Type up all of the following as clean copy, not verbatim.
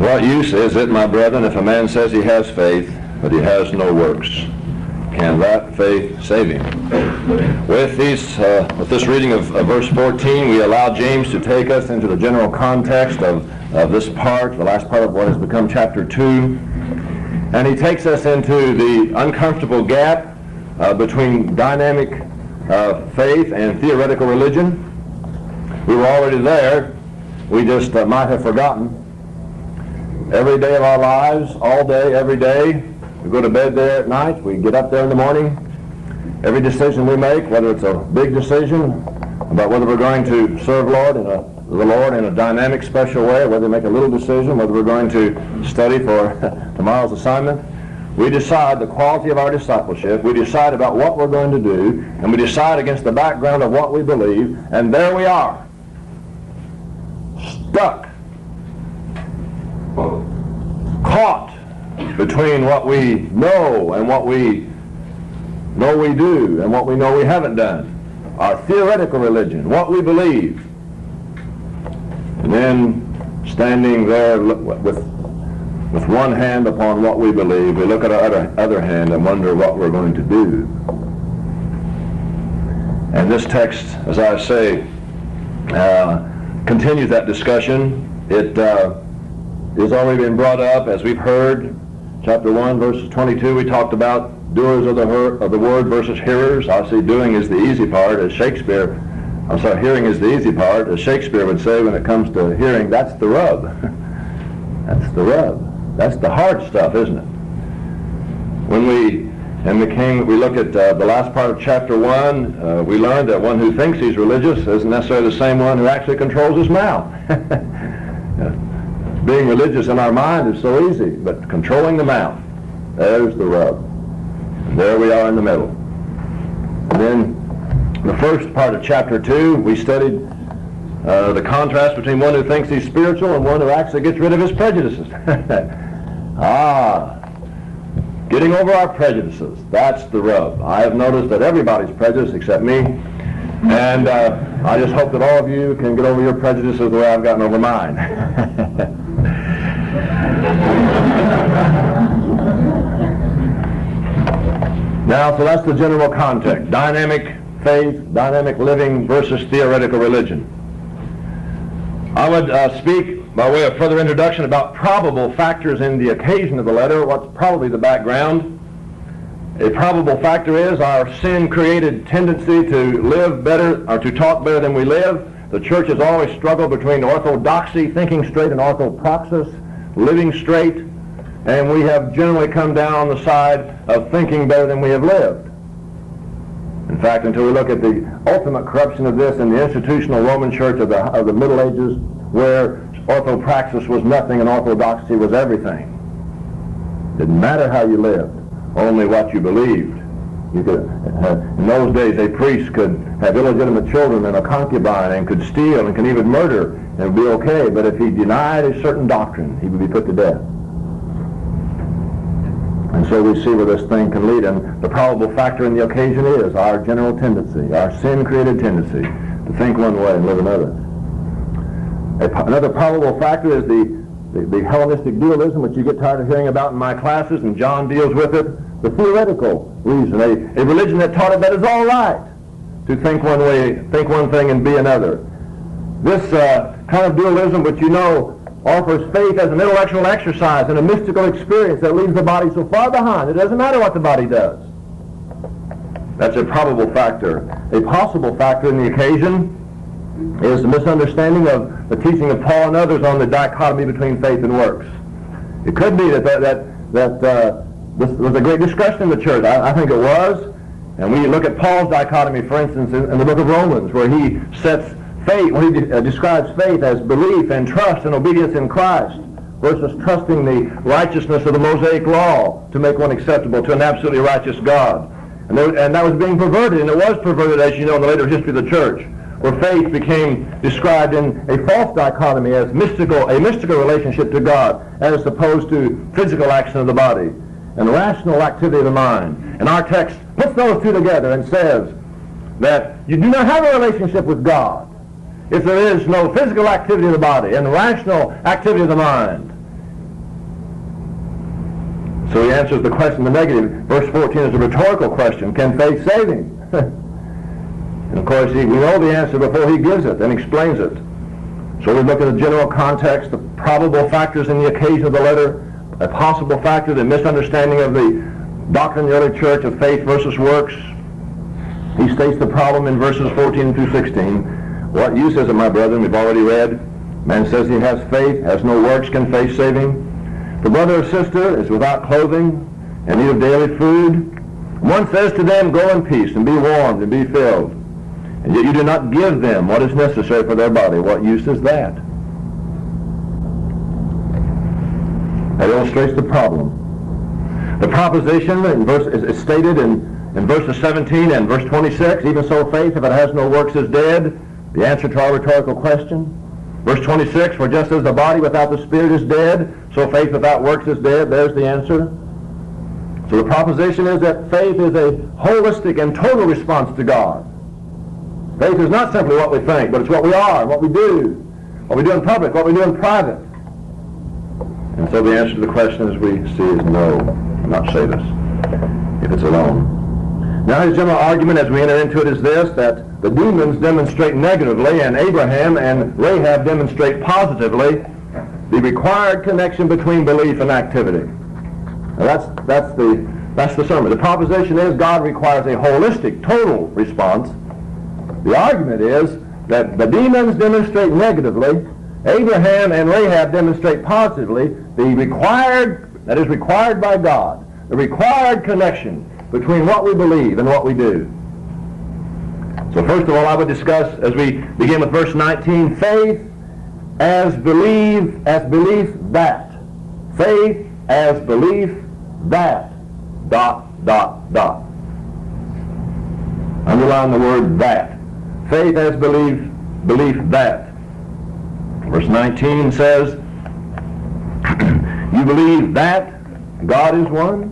What use is it, my brethren, if a man says he has faith, but he has no works? Can that faith save him? With this reading of verse 14, we allow James to take us into the general context of this part, the last part of what has become chapter 2. And he takes us into the uncomfortable gap between dynamic faith and theoretical religion. We were already there. We just might have forgotten. Every day of our lives, all day, every day, we go to bed there at night, we get up there in the morning. Every decision we make, whether it's a big decision about whether we're going to serve the Lord in a dynamic, special way, whether we make a little decision, whether we're going to study for tomorrow's assignment, we decide the quality of our discipleship, we decide about what we're going to do, and we decide against the background of what we believe, and there we are, stuck, caught between what we know and what we know we do and what we know we haven't done. Our theoretical religion, what we believe. And then standing there with one hand upon what we believe, we look at our other hand and wonder what we're going to do. And this text, as I say, continues that discussion. It has already been brought up, as we've heard. Chapter 1, verses 22, we talked about doers of the word versus hearers. I see doing is the easy part, as hearing is the easy part, as Shakespeare would say when it comes to hearing. That's the rub. That's the rub. That's the hard stuff, isn't it? When we look at the last part of chapter 1, we learned that one who thinks he's religious isn't necessarily the same one who actually controls his mouth. Being religious in our mind is so easy, but controlling the mouth, there's the rub. And there we are in the middle. And then the first part of chapter 2, we studied the contrast between one who thinks he's spiritual and one who actually gets rid of his prejudices. Getting over our prejudices, that's the rub. I have noticed that everybody's prejudiced except me, and I just hope that all of you can get over your prejudices the way I've gotten over mine. Now, so that's the general context. Dynamic faith, dynamic living versus theoretical religion. I would speak by way of further introduction about probable factors in the occasion of the letter, what's probably the background. A probable factor is our sin-created tendency to live better, or to talk better than we live. The church has always struggled between orthodoxy, thinking straight, and orthopraxis, living straight, and we have generally come down on the side of thinking better than we have lived. In fact, until we look at the ultimate corruption of this in the institutional Roman church of the Middle Ages, where orthopraxis was nothing and orthodoxy was everything. Didn't matter how you lived, only what you believed. You could, in those days, a priest could have illegitimate children and a concubine and could steal and could even murder, and it would be okay. But if he denied a certain doctrine, he would be put to death. And so we see where this thing can lead. And the probable factor in the occasion is our general tendency, our sin-created tendency to think one way and live another. Another probable factor is the Hellenistic dualism, which you get tired of hearing about in my classes, and John deals with it. The theoretical reason, a religion that taught it that it's all right to think one way, think one thing and be another. This kind of dualism, which you know offers faith as an intellectual exercise and a mystical experience that leaves the body so far behind, it doesn't matter what the body does. That's a probable factor. A possible factor in the occasion is the misunderstanding of the teaching of Paul and others on the dichotomy between faith and works. It could be that this was a great discussion in the church. I think it was. And when you look at Paul's dichotomy, for instance, in the book of Romans, where he sets faith, when he describes faith as belief and trust and obedience in Christ versus trusting the righteousness of the Mosaic law to make one acceptable to an absolutely righteous God. And that was being perverted, and it was perverted, as you know, in the later history of the church, where faith became described in a false dichotomy as a mystical relationship to God as opposed to physical action of the body and rational activity of the mind. And our text puts those two together and says that you do not have a relationship with God if there is no physical activity of the body and rational activity of the mind. So he answers the question in the negative. Verse 14 is a rhetorical question. Can faith save him? And of course, we know the answer before he gives it and explains it. So we look at the general context, the probable factors in the occasion of the letter, a possible factor, the misunderstanding of the doctrine of the early church of faith versus works. He states the problem in verses 14 through 16. What use is it, my brethren? We've already read. Man says he has faith, has no works, can faith save him? The brother or sister is without clothing, in need of daily food. One says to them, go in peace, and be warmed, and be filled. And yet you do not give them what is necessary for their body. What use is that? That illustrates the problem. The proposition is stated in verses 17 and verse 26. Even so, faith, if it has no works, is dead. The answer to our rhetorical question. Verse 26, for just as the body without the spirit is dead, so faith without works is dead. There's the answer. So the proposition is that faith is a holistic and total response to God. Faith is not simply what we think, but it's what we are, what we do in public, what we do in private. And so the answer to the question, as we see, is no. Not say this, if it's alone. Now his general argument as we enter into it is this, that the demons demonstrate negatively and Abraham and Rahab demonstrate positively the required connection between belief and activity. Now that's the sermon. The proposition is God requires a holistic, total response. The argument is that the demons demonstrate negatively, Abraham and Rahab demonstrate positively the required by God, the required connection between what we believe and what we do. So first of all, I would discuss, as we begin with verse 19, faith as belief that. Faith as belief that. ... Underline the word that. Faith as belief that. Verse 19 says, you believe that God is one?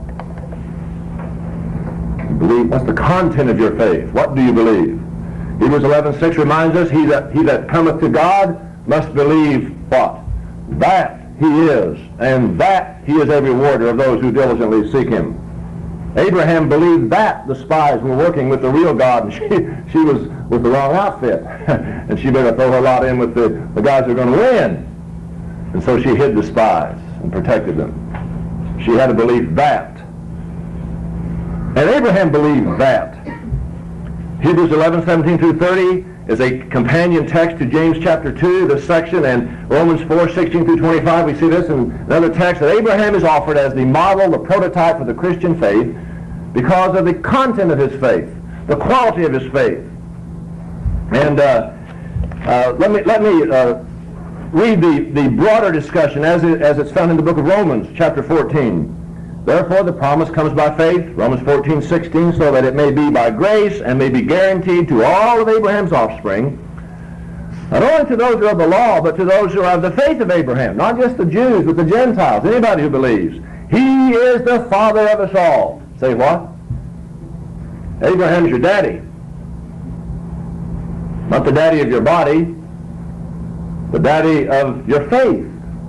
You believe, what's the content of your faith? What do you believe? Hebrews 11:6 reminds us, he that cometh to God must believe what? That he is, and that he is a rewarder of those who diligently seek him. Abraham believed that the spies were working with the real God, and she was with the wrong outfit. And she better throw her lot in with the guys who are going to win. And so she hid the spies and protected them. She had to believe that. And Abraham believed that. Hebrews 11:17 through 30 is a companion text to James chapter 2, this section, and Romans 4:16 through 25. We see this in another text, that Abraham is offered as the model, the prototype for the Christian faith because of the content of his faith, the quality of his faith. And let me read the broader discussion as it's found in the book of Romans chapter 14. Therefore, the promise comes by faith, Romans 14:16, so that it may be by grace and may be guaranteed to all of Abraham's offspring, not only to those who are of the law, but to those who are of the faith of Abraham, not just the Jews, but the Gentiles, anybody who believes. He is the father of us all. Say what? Abraham's your daddy. Not the daddy of your body, the daddy of your faith.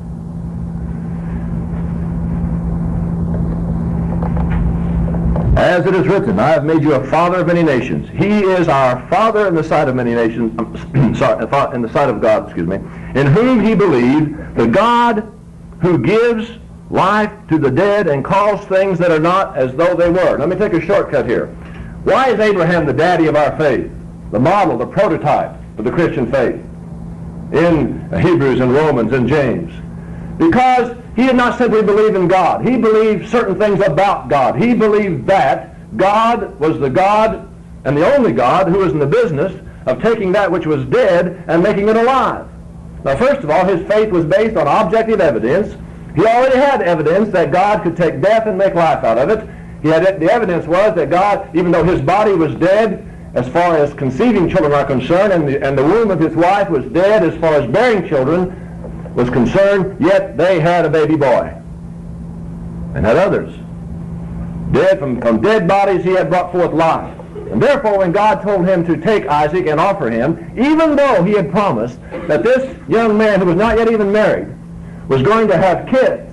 As it is written, I have made you a father of many nations. He is our father in the sight of many nations, in the sight of God, in whom he believed, the God who gives life to the dead and calls things that are not as though they were. Let me take a shortcut here. Why is Abraham the daddy of our faith? The model, the prototype of the Christian faith in Hebrews and Romans and James. Because he did not simply believe in God. He believed certain things about God. He believed that God was the God and the only God who was in the business of taking that which was dead and making it alive. Now, first of all, his faith was based on objective evidence. He already had evidence that God could take death and make life out of it. The evidence was that God, even though his body was dead as far as conceiving children are concerned, and the womb of his wife was dead as far as bearing children was concerned, yet they had a baby boy and had others. Dead from dead bodies he had brought forth life. And therefore, when God told him to take Isaac and offer him, even though he had promised that this young man who was not yet even married was going to have kids,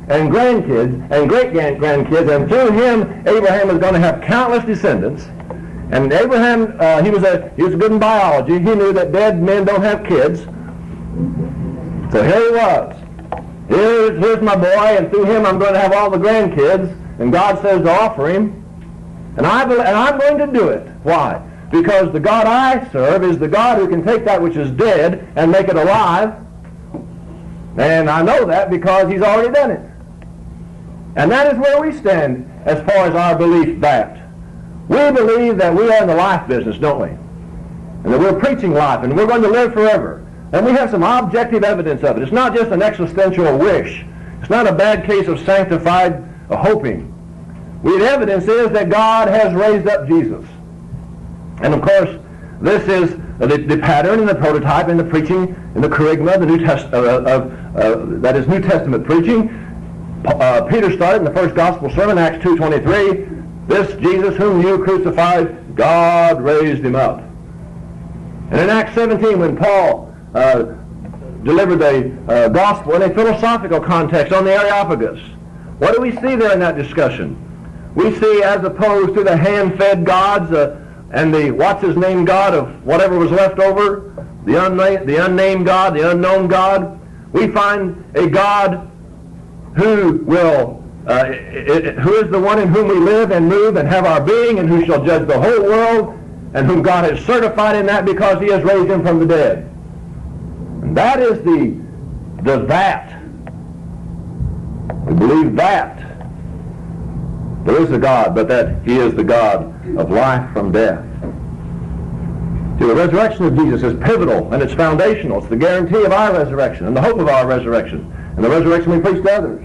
and grandkids and great-grandkids, and through him Abraham is going to have countless descendants. And Abraham, he was good in biology. He knew that dead men don't have kids. So here he was. Here's my boy, and through him I'm going to have all the grandkids. And God says to offer him. And I'm going to do it. Why? Because the God I serve is the God who can take that which is dead and make it alive. And I know that because he's already done it. And that is where we stand as far as our belief that. We believe that we are in the life business, don't we? And that we're preaching life, and we're going to live forever. And we have some objective evidence of it. It's not just an existential wish. It's not a bad case of sanctified hoping. The evidence is that God has raised up Jesus. And of course, this is the pattern and the prototype in the preaching, in the kerygma, the that is New Testament preaching. Peter started in the first gospel sermon, Acts 2:23. This Jesus whom you crucified, God raised him up. And in Acts 17, when Paul delivered the gospel in a philosophical context on the Areopagus, what do we see there in that discussion? We see, as opposed to the hand-fed gods and the what's-his-name God of whatever was left over, the unnamed God, the unknown God, we find a God who who is the one in whom we live and move and have our being, and who shall judge the whole world, and whom God has certified in that because he has raised him from the dead. And that is the that. We believe that. There is a God, but that he is the God of life from death. See, the resurrection of Jesus is pivotal and it's foundational. It's the guarantee of our resurrection and the hope of our resurrection and the resurrection we preach to others.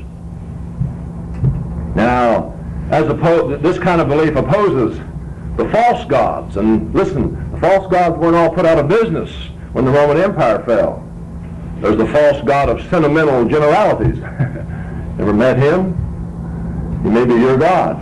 Now, this kind of belief opposes the false gods. And listen, the false gods weren't all put out of business when the Roman Empire fell. There's the false god of sentimental generalities. Ever met him? He may be your God.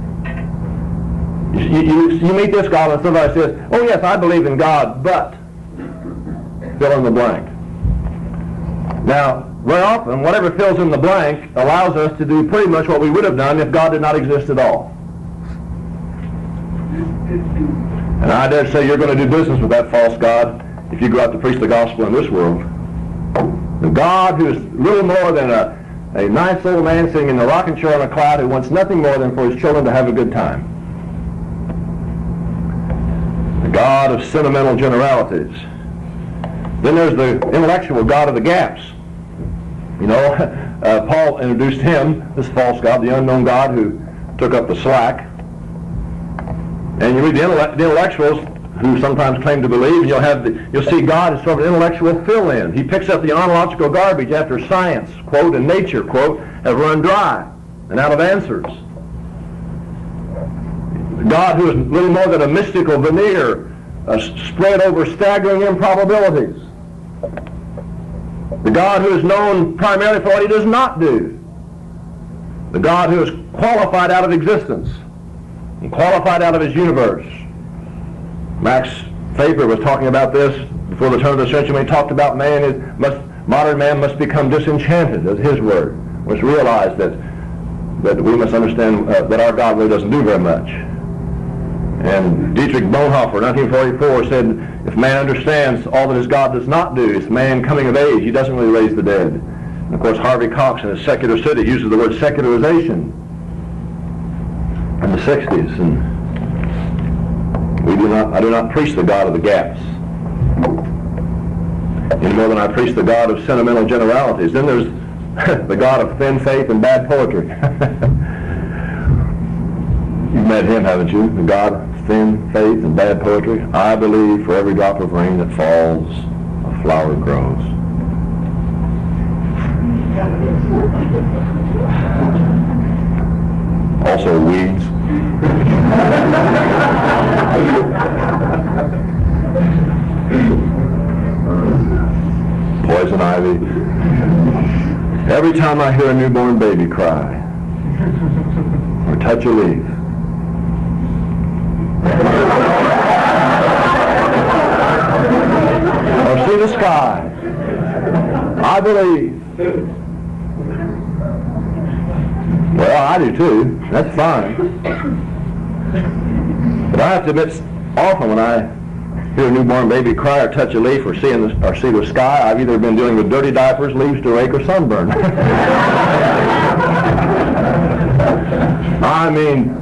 You meet this God and somebody says, oh yes, I believe in God, but fill in the blank. Now, very often, whatever fills in the blank allows us to do pretty much what we would have done if God did not exist at all. And I dare say you're going to do business with that false God if you go out to preach the gospel in this world. The God who is little more than a nice old man sitting in a rocking chair on a cloud who wants nothing more than for his children to have a good time. The God of sentimental generalities. Then there's the intellectual God of the gaps. You know, Paul introduced him, this false God, the unknown God who took up the slack. And you read the intellectuals who sometimes claim to believe, and you'll see God as sort of an intellectual fill-in. He picks up the ontological garbage after science, quote, and nature, quote, have run dry and out of answers. God who is little more than a mystical veneer spread over staggering improbabilities. The God who is known primarily for what he does not do. The God who is qualified out of existence and qualified out of his universe. Max Faber was talking about this before the turn of the century when he talked about modern man must become disenchanted, as his word, was realized that we must understand that our God really doesn't do very much. And Dietrich Bonhoeffer, 1944, said, if man understands all that his God does not do, it's man coming of age, he doesn't really raise the dead. And of course, Harvey Cox in his Secular City uses the word secularization in the 60s. And I do not preach the God of the gaps any more than I preach the God of sentimental generalities. Then there's the God of thin faith and bad poetry. You've met him, haven't you? The God of thin faith and bad poetry. I believe for every drop of rain that falls, a flower grows. Also weeds. Poison ivy. Every time I hear a newborn baby cry or touch a leaf, or see the sky, I believe. Well, I do too. That's fine. But I have to admit, often when I hear a newborn baby cry or touch a leaf or see the sky, I've either been dealing with dirty diapers, leaves to rake, or sunburn. I mean,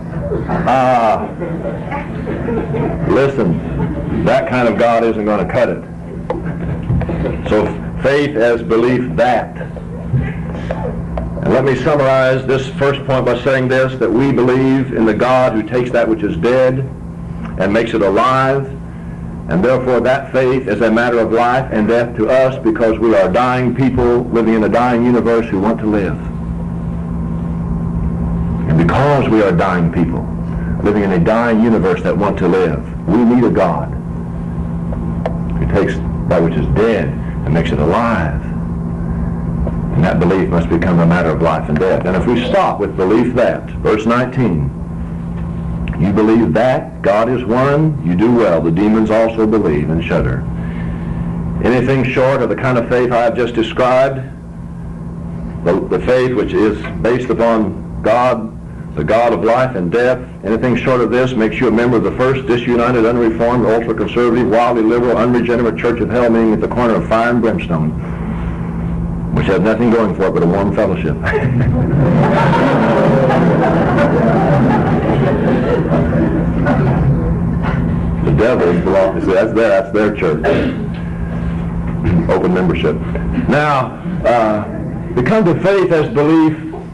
listen, that kind of God isn't going to cut it. So faith as belief that. And let me summarize this first point by saying this, that we believe in the God who takes that which is dead and makes it alive, and therefore that faith is a matter of life and death to us because we are dying people living in a dying universe who want to live. And because we are dying people living in a dying universe that want to live, we need a God who takes that which is dead and makes it alive. And that belief must become a matter of life and death. And if we stop with belief that, verse 19, you believe that God is one, you do well. The demons also believe and shudder. Anything short of the kind of faith I have just described, the faith which is based upon God, the God of life and death, anything short of this makes you a member of the first disunited, unreformed, ultra-conservative, wildly liberal, unregenerate church of hell, meeting at the corner of fire and brimstone, which has nothing going for it but a warm fellowship. The devils belong to, that's their church. Open membership. Now, we come to faith as belief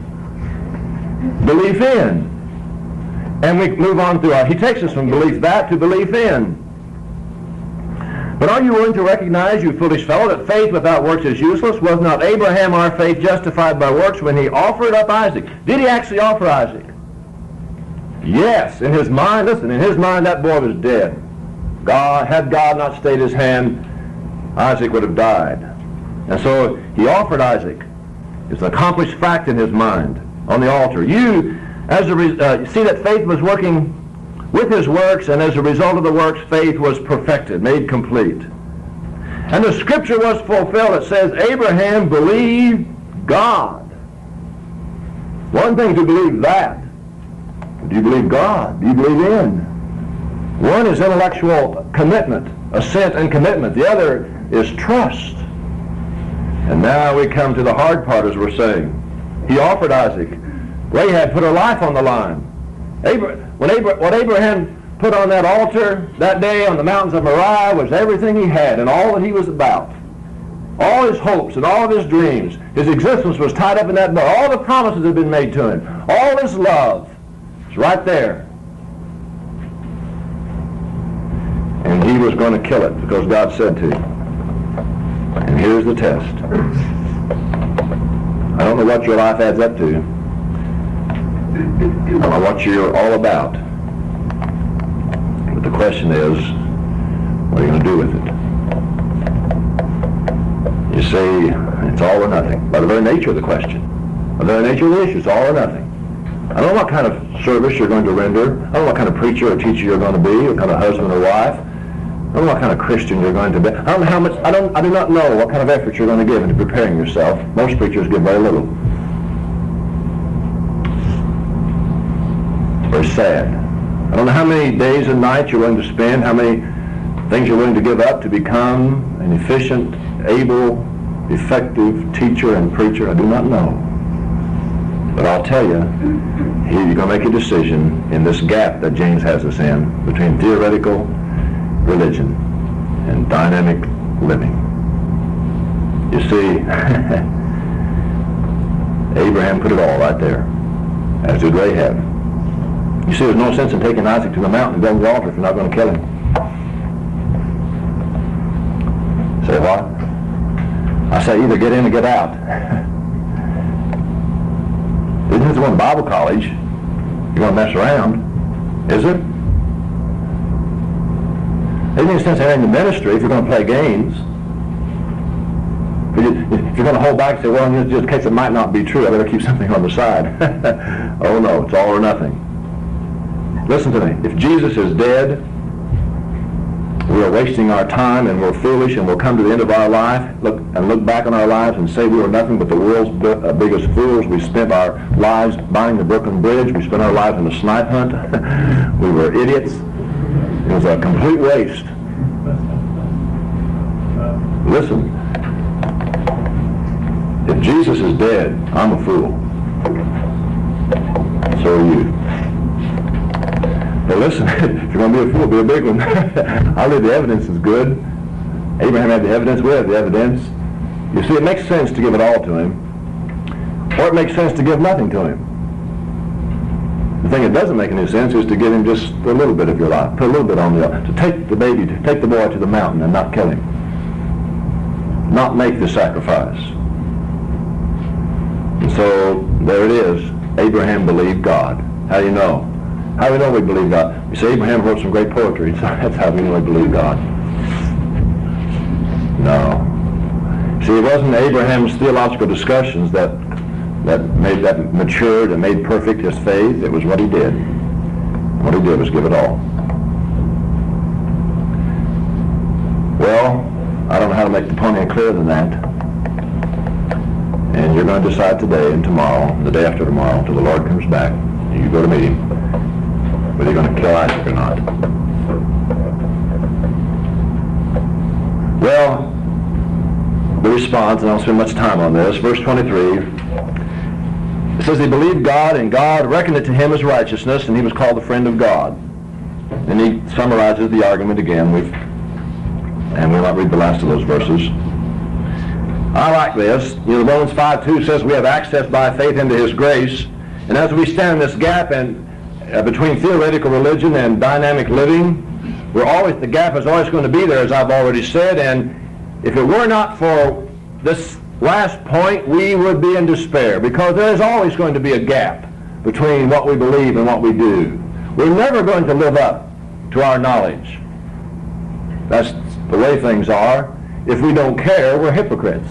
in. And we move on through he takes us from belief that to belief in. But are you willing to recognize, you foolish fellow, that faith without works is useless? Was not Abraham, our faith, justified by works when he offered up Isaac? Did he actually offer Isaac? Yes. In his mind, listen, in his mind that boy was dead. Had God not stayed his hand, Isaac would have died. And so he offered Isaac. It's an accomplished fact in his mind on the altar. You see that faith was working with his works, and as a result of the works, faith was perfected, made complete. And the scripture was fulfilled. It says, Abraham believed God. One thing to believe that. Do you believe God? Do you believe in? One is intellectual commitment, assent and commitment. The other is trust. And now we come to the hard part, as we're saying. He offered Isaac. Rahab put her life on the line. What Abraham put on that altar that day on the mountains of Moriah was everything he had and all that he was about. All his hopes and all of his dreams. His existence was tied up in that bow. All the promises had been made to him. All his love was right there. And he was going to kill it because God said to. And here's the test. I don't know what your life adds up to. I don't know what you're all about. But the question is, what are you going to do with it? You see, it's all or nothing. By the very nature of the question. By the very nature of the issue, it's all or nothing. I don't know what kind of service you're going to render. I don't know what kind of preacher or teacher you're going to be, what kind of husband or wife. I don't know what kind of Christian you're going to be. I don't know how much, I do not know what kind of effort you're going to give into preparing yourself. Most preachers give very little. Very sad. I don't know how many days and nights you're willing to spend, how many things you're willing to give up to become an efficient, able, effective teacher and preacher. I do not know. But I'll tell you, you're going to make a decision in this gap that James has us in between theoretical religion and dynamic living. You see, Abraham put it all right there, as did Rahab. You see, there's no sense in taking Isaac to the mountain and building the altar if you're not going to kill him. Say what? I say either get in or get out. Isn't this one to Bible college? You're going to mess around, is it? There's no sense in having the ministry if you're going to play games. If you're going to hold back and say, well, just in case it might not be true, I better keep something on the side. Oh no, it's all or nothing. Listen to me. If Jesus is dead, we're wasting our time and we're foolish and we'll come to the end of our life, look back on our lives and say we were nothing but the world's biggest fools. We spent our lives buying the Brooklyn Bridge. We spent our lives in a snipe hunt. We were idiots. It was a complete waste. Listen, if Jesus is dead, I'm a fool. So are you. But listen, if you're going to be a fool, be a big one. I believe the evidence is good. Abraham had the evidence. We have the evidence. You see, it makes sense to give it all to him. Or it makes sense to give nothing to him. The thing that doesn't make any sense is to give him just a little bit of your life. Put a little bit on the altar. To take the baby, to take the boy to the mountain and not kill him. Not make the sacrifice. And so, there it is. Abraham believed God. How do you know? How do we know we believe God? You say Abraham wrote some great poetry, so that's how we know we believe God. No. See, it wasn't Abraham's theological discussions that matured and made perfect his faith. It was what he did. What he did was give it all. Well, I don't know how to make the point any clearer than that. And you're going to decide today and tomorrow, and the day after tomorrow, until the Lord comes back, and you go to meet him, whether you're going to kill Isaac or not. Well, the response, and I don't spend much time on this, verse 23, it says he believed God, and God reckoned it to him as righteousness, and he was called the friend of God. And he summarizes the argument again, and we'll not read the last of those verses. I like this. You know, Romans 5:2 says we have access by faith into his grace, and as we stand in this gap between theoretical religion and dynamic living, the gap is always going to be there, as I've already said, and if it were not for this last point, we would be in despair, because there is always going to be a gap between what we believe and what we do. We're never going to live up to our knowledge. That's the way things are. If we don't care, we're hypocrites.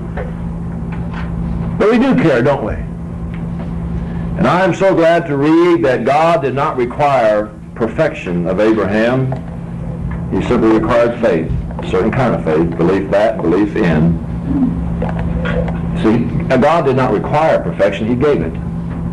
But we do care, don't we? And I am so glad to read that God did not require perfection of Abraham. He simply required faith, a certain kind of faith, belief in. See, God did not require perfection, he gave it.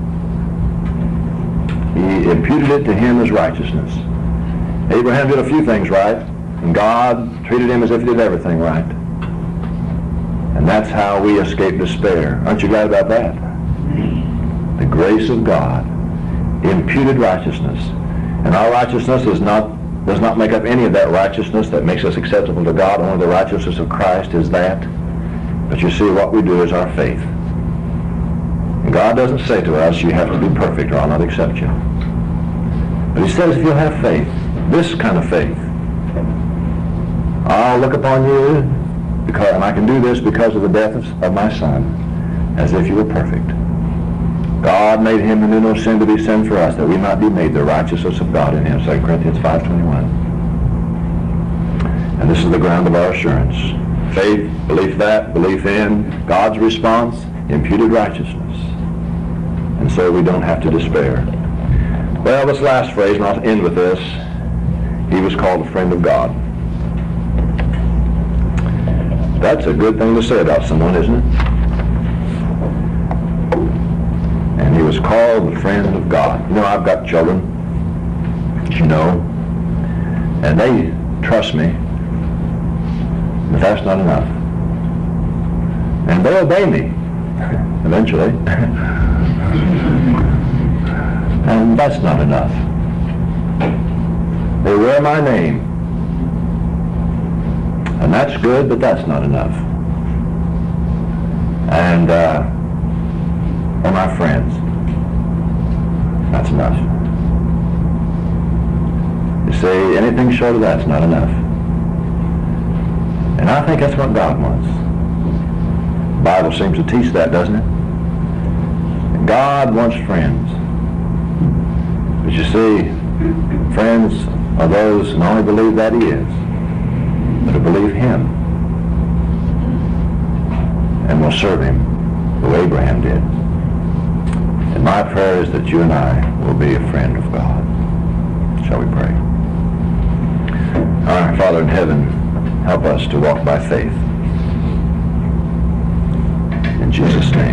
He imputed it to him as righteousness. Abraham did a few things right, and God treated him as if he did everything right. And that's how we escape despair. Aren't you glad about that? The grace of God, imputed righteousness. And our righteousness does not make up any of that righteousness that makes us acceptable to God. Only the righteousness of Christ is that. But you see, what we do is our faith. And God doesn't say to us, you have to be perfect or I'll not accept you. But he says if you'll have faith, this kind of faith, I'll look upon you, and I can do this because of the death of my Son, as if you were perfect. God made him who knew no sin to be sin for us, that we might be made the righteousness of God in him. 2 Corinthians 5:21. And this is the ground of our assurance. Faith, belief in, God's response, imputed righteousness. And so we don't have to despair. Well, this last phrase, and I'll end with this, he was called a friend of God. That's a good thing to say about someone, isn't it? And he was called the friend of God. You know, I've got children, you know, and they trust me, but that's not enough. And they obey me, eventually. And that's not enough. They wear my name. And that's good, but that's not enough. And they're my friends. That's enough. You see, anything short of that's not enough. And I think that's what God wants. The Bible seems to teach that, doesn't it? God wants friends. But you see, friends are those who not only believe that he is, but to believe him and will serve him the way Abraham did. And my prayer is that you and I will be a friend of God. Shall we pray? Our Father in heaven, help us to walk by faith. In Jesus' name.